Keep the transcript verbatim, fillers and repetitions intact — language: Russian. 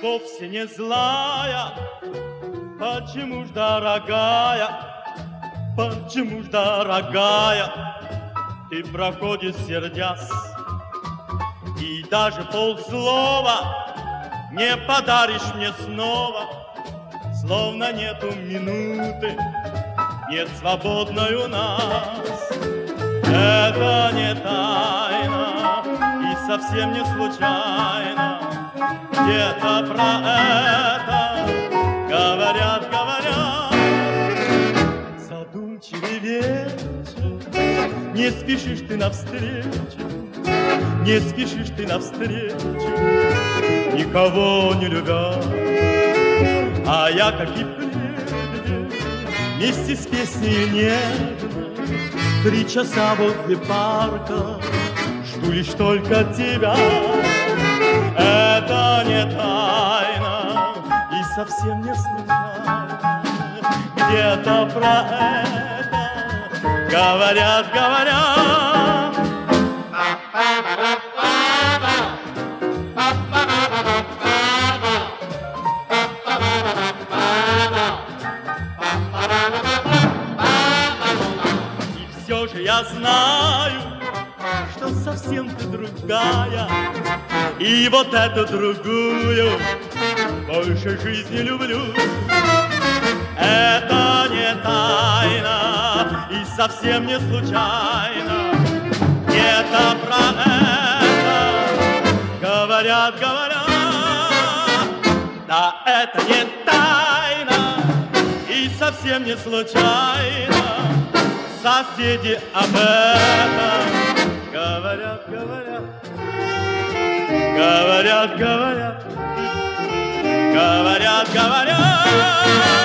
вовсе не злая. Почему ж, дорогая, почему ж, дорогая, ты проходишь, сердясь, и даже полслова не подаришь мне снова, словно нету минуты, нет свободной у нас. Это не тайна и совсем не случайно, где-то про это говорят, говорят. Задумчивый вечер, не спешишь ты навстречу, не спешишь ты навстречу, никого не любя. А я, как и прежде, вместе с песней нежно, три часа возле парка жду лишь только тебя. Это не тайна и совсем не случайно, где-то про это говорят, говорят. И все же я знаю, что совсем ты другая, и вот эту другую больше жизни люблю. Это не тайна и совсем не случайно, где-то про это говорят, говорят. Да, это не тайна и совсем не случайно, соседи об этом говорят, говорят, говорят, говорят, говорят, говорят.